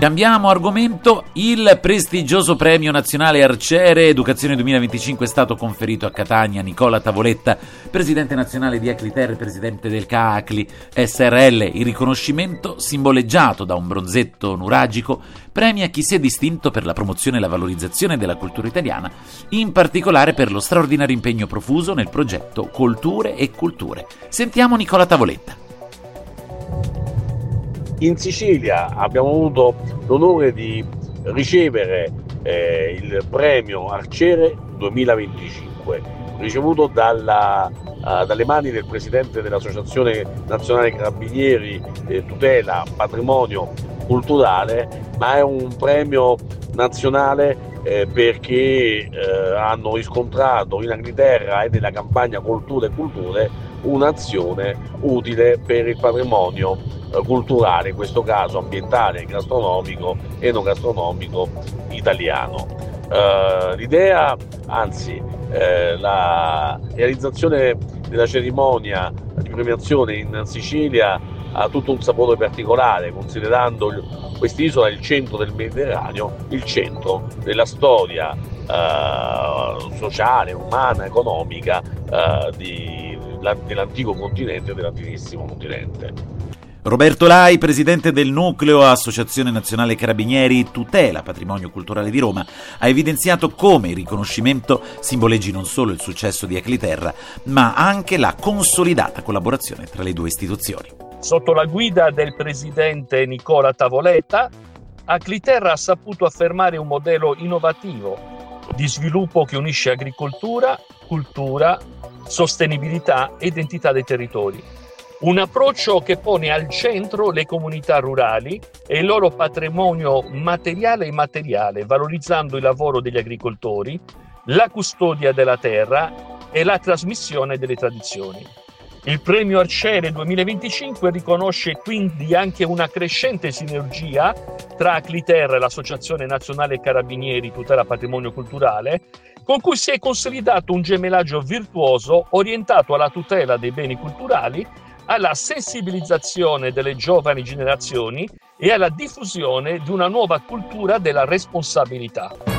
Cambiamo argomento. Il prestigioso premio nazionale Arciere Educazione 2025 è stato conferito a Catania a Nicola Tavoletta, presidente nazionale di Acliter e presidente del CAACLI SRL. Il riconoscimento, simboleggiato da un bronzetto nuragico, premia chi si è distinto per la promozione e la valorizzazione della cultura italiana, in particolare per lo straordinario impegno profuso nel progetto Colture e Culture. Sentiamo Nicola Tavoletta. In Sicilia abbiamo avuto l'onore di ricevere il premio Arciere 2025, ricevuto dalle mani del presidente dell'Associazione Nazionale Carabinieri Tutela Patrimonio Culturale, ma è un premio nazionale perché hanno riscontrato in Inghilterra e nella campagna Colture e Culture un'azione utile per il patrimonio culturale, in questo caso ambientale, gastronomico e non gastronomico italiano. L'idea, anzi la realizzazione della cerimonia di premiazione in Sicilia ha tutto un sapore particolare, considerando quest'isola il centro del Mediterraneo, il centro della storia sociale, umana, economica dell'antico continente e dell'antichissimo continente. Roberto Lai, presidente del Nucleo Associazione Nazionale Carabinieri Tutela Patrimonio Culturale di Roma, ha evidenziato come il riconoscimento simboleggi non solo il successo di Acliterra, ma anche la consolidata collaborazione tra le due istituzioni. Sotto la guida del presidente Nicola Tavoletta, Acliterra ha saputo affermare un modello innovativo di sviluppo che unisce agricoltura, cultura, sostenibilità e identità dei territori. Un approccio che pone al centro le comunità rurali e il loro patrimonio materiale e immateriale, valorizzando il lavoro degli agricoltori, la custodia della terra e la trasmissione delle tradizioni. Il premio Arciere 2025 riconosce quindi anche una crescente sinergia tra Acliter e l'Associazione Nazionale Carabinieri Tutela Patrimonio Culturale, con cui si è consolidato un gemellaggio virtuoso orientato alla tutela dei beni culturali, alla sensibilizzazione delle giovani generazioni e alla diffusione di una nuova cultura della responsabilità.